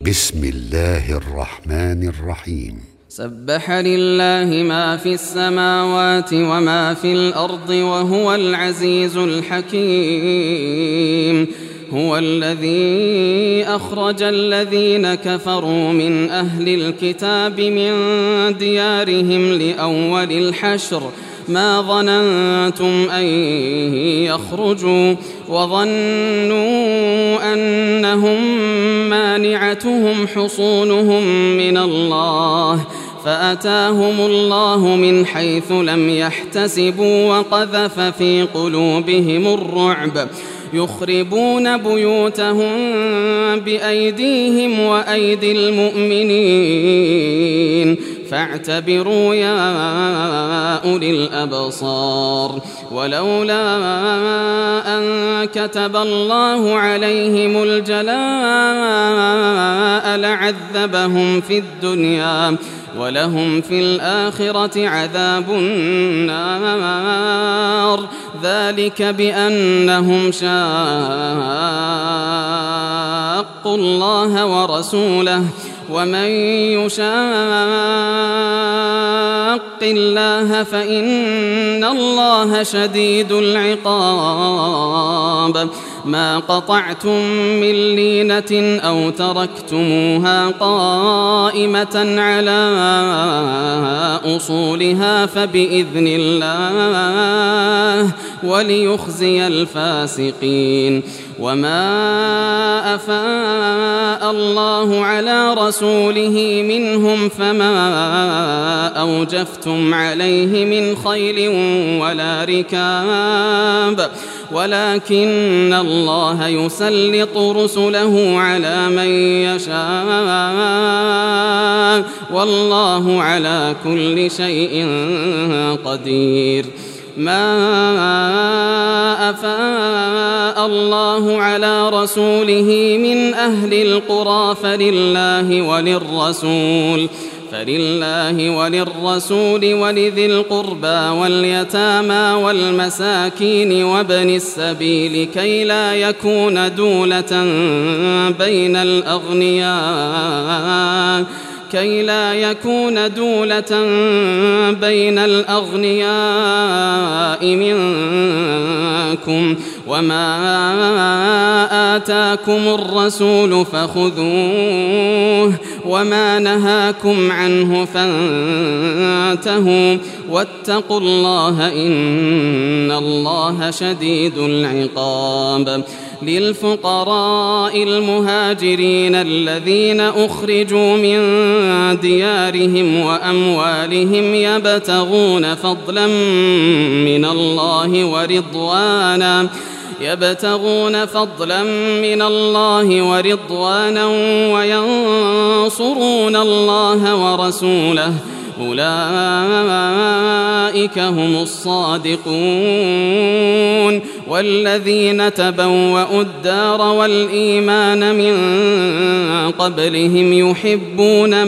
بسم الله الرحمن الرحيم. سبح لله ما في السماوات وما في الأرض وهو العزيز الحكيم. هو الذي أخرج الذين كفروا من أهل الكتاب من ديارهم لأول الحشر ما ظننتم أن يخرجوا وظنوا أنهم مانعتهم حصونهم من الله فأتاهم الله من حيث لم يحتسبوا وقذف في قلوبهم الرعب يخربون بيوتهم بأيديهم وأيدي المؤمنين فاعتبروا يا أولي الأبصار. ولولا أن كتب الله عليهم الجلاء لعذبهم في الدنيا ولهم في الآخرة عذاب النار ذلك بأنهم شاقوا الله ورسوله ومن يشاق الله فإن الله شديد العقاب. ما قطعتم من لينة أو تركتموها قائمة على أصولها فبإذن الله وليخزي الفاسقين. وما أفاء الله على رسوله منهم فما أوجفتم عليه من خيل ولا ركاب ولكن الله يسلط رسله على من يشاء والله على كل شيء قدير. ما أفاء الله على رسوله من أهل القرى فلله وللرسول ولذي القربى واليتامى والمساكين وابن السبيل كي لا يكون دولة بين الأغنياء منكم وما آتاكم الرسول فخذوه وما نهاكم عنه فانتهوا واتقوا الله إن الله شديد العقاب. للفقراء المهاجرين الذين أخرجوا من ديارهم وأموالهم يبتغون فضلا من الله ورضوانا وينصرون الله ورسوله أولئك هم الصادقون. والذين تبوأوا الدار والإيمان من قبلهم يحبون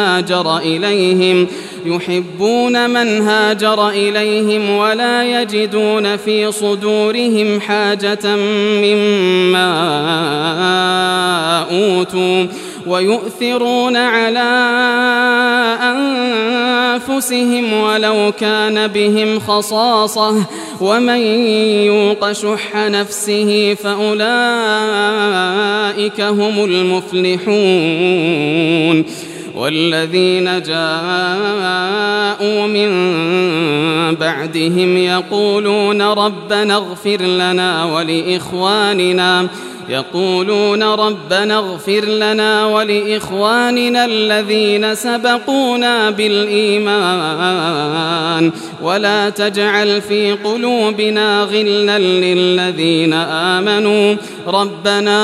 من هاجر إليهم ولا يجدون في صدورهم حاجة مما أوتوا ويؤثرون على أنفسهم ولو كان بهم خصاصة ومن يوق شح نفسه فأولئك هم المفلحون. والذين جاءوا من بعدهم يقولون ربنا اغفر لنا ولإخواننا الذين سبقونا بالإيمان ولا تجعل في قلوبنا غلا للذين آمنوا ربنا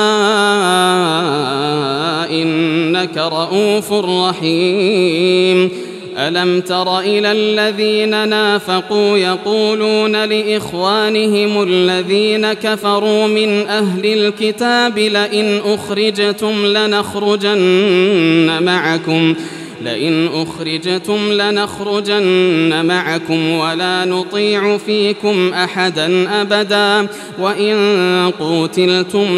إنك رؤوف رحيم. ألم تر إلى الذين نافقوا يقولون لإخوانهم الذين كفروا من أهل الكتاب لئن أخرجتم لنخرجن معكم لئن أخرجتم لنخرجن معكم ولا نطيع فيكم أحدا أبدا وإن قوتلتم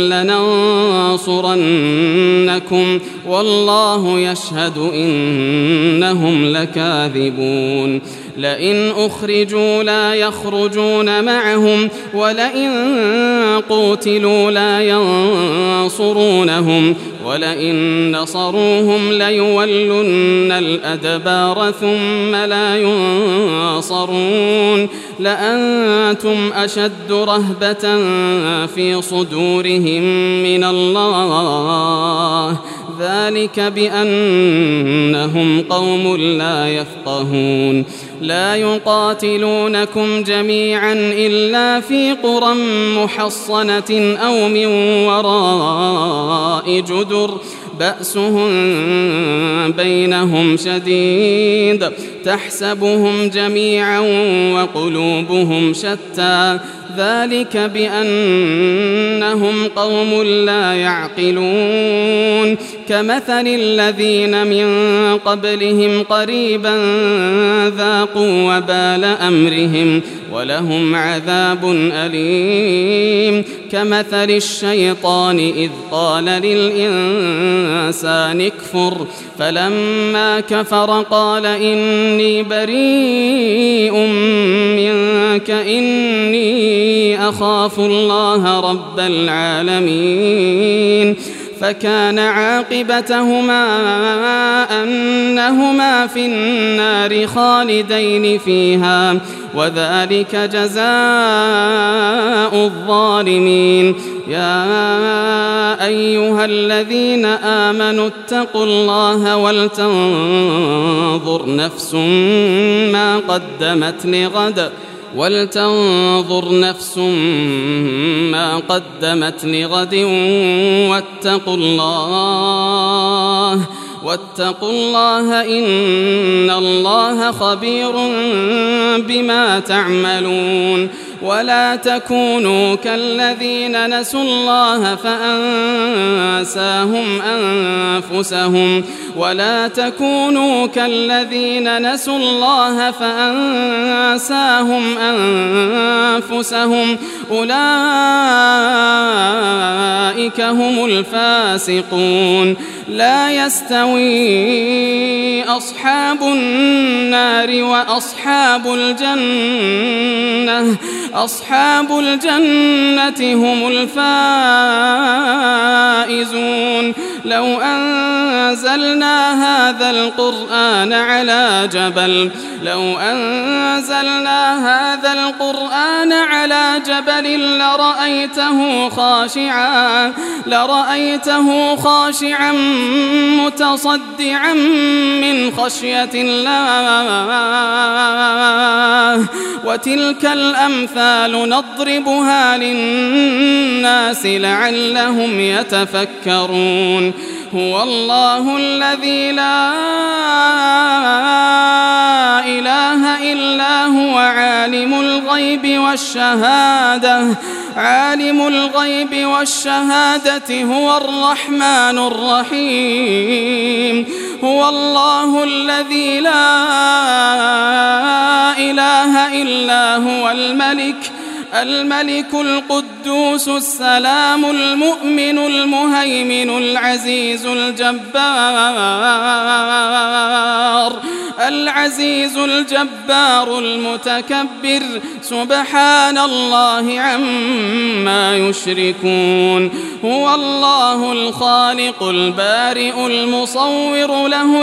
لننصرنكم والله يشهد إنهم لكاذبون لئن أخرجوا لا يخرجون معهم ولئن قوتلوا لا ينصرونهم ولئن نصروهم ليولن الأدبار ثم لا ينصرون لأنتم أشد رهبة في صدورهم من الله ذلك بأنهم قوم لا يفقهون لا يقاتلونكم جميعا إلا في قرى محصنة أو من وراء جدر بأسهم بينهم شديد تحسبهم جميعا وقلوبهم شتى ذلك بأنهم قوم لا يعقلون كمثل الذين من قبلهم قريبا ذاقوا وبال أمرهم ولهم عذاب أليم كمثل الشيطان إذ قال للإنسان اكفر فلما كفر قال إني بريء منك إني أخاف الله رب العالمين فكان عاقبتهما أنهما في النار خالدين فيها وذلك جزاء الظالمين يا أيها الذين آمنوا اتقوا الله ولتنظر نفس ما قدمت لغد واتقوا الله إن الله خبير بما تعملون ولا تكونوا كالذين نسوا الله فأنساهم أنفسهم أولئك هم الفاسقون لا يستوي أصحاب النار وأصحاب الجنة أصحاب الجنة هم الفائزون لو أنزلنا هذا القرآن على جبل لرأيته خاشعا متصدعا من خشية الله وتلك الأمثال نضربها للناس لعلهم يتفكرون هو الله الذي لا إله إلا هو عالم الغيب والشهادة هو الرحمن الرحيم هو الله الذي لا إله إلا هو الملك القدوس السلام المؤمن المهيمن العزيز الجبار المتكبر سبحان الله عما يشركون هو الله الخالق البارئ المصور له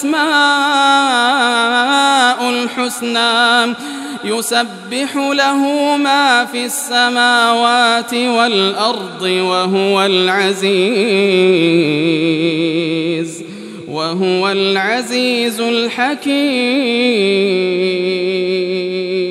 الأسماء الحسنى يسبح له ما في السماوات والأرض وهو العزيز الحكيم.